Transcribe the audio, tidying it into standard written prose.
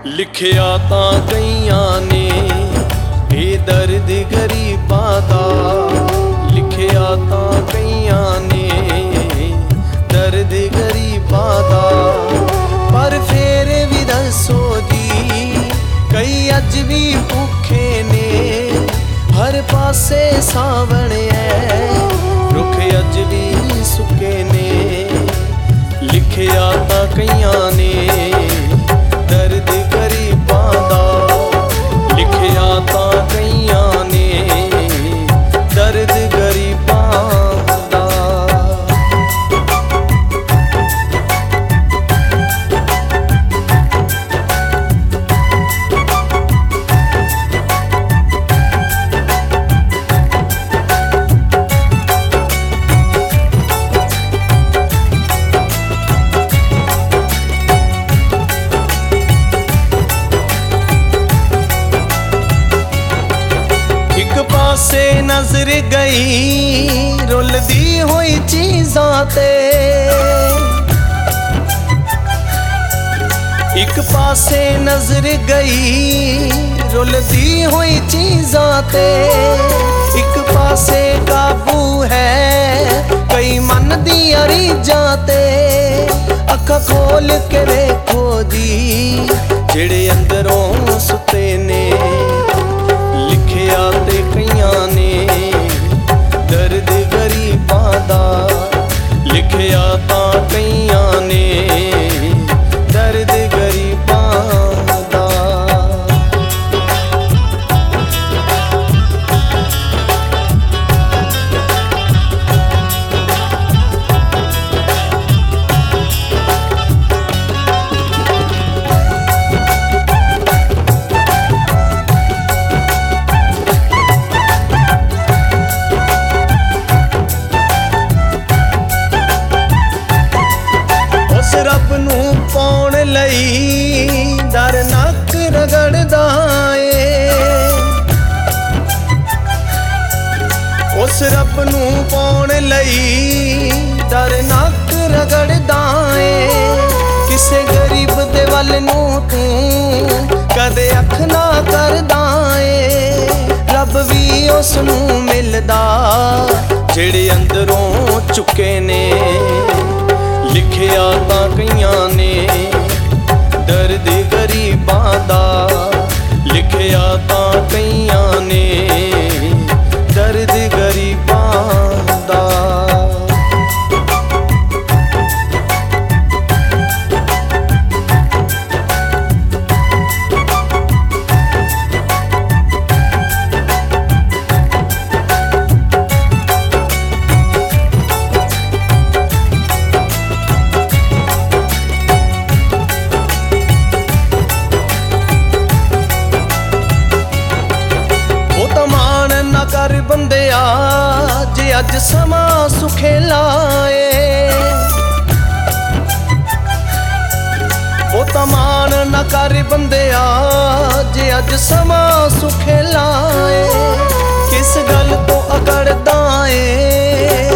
लिखिया तां कईयां ने ये दर्द गरीबां दा, लिखिया तां कईयां ने दर्द गरीबां दा। पर फिर भी दसो जी कई अज भी भुखे ने, हर पासे सावण है रुख अज भी सुके ने। लिखिया तां कईयां ने दर्द गरीबां दा, लिखिया तां कईयां ने दर्द गरीबां दा। एक पासे नजर गई रुलदी हुई चीज़ां ते, एक पासे नजर गई रुलदी हुई चीज़ां ते। एक पासे काबू है कई मन दी रीझां ते। अखा खोल के देखो जी जेड़े अंदरों सुते ने। लिखिया ते कईयां ने दर्द गरीबां दा, लिखिया तां कईयां ने दर्द गरीबां दा। रब नूं पाउण लई दर नक रगड़दा ए, उस रब नूं पाउण लई दर नक रगड़दा ए। किसे गरीब दे वल नूं तूं कदे अख ना करदा ए। रब भी उस नूं मिलदा जेड़े अंदरों चुके ने। लिखिया तां कईयां ने दर्द गरीबां दा, लिखिया तां कईयां ने दर्द गरीबां दा। कर बंदिया जे अज समा सुखेला ए, ओ तमान न कर बंदिया जे अज समा सुखेला ए। किस गल तो अकड़दा ए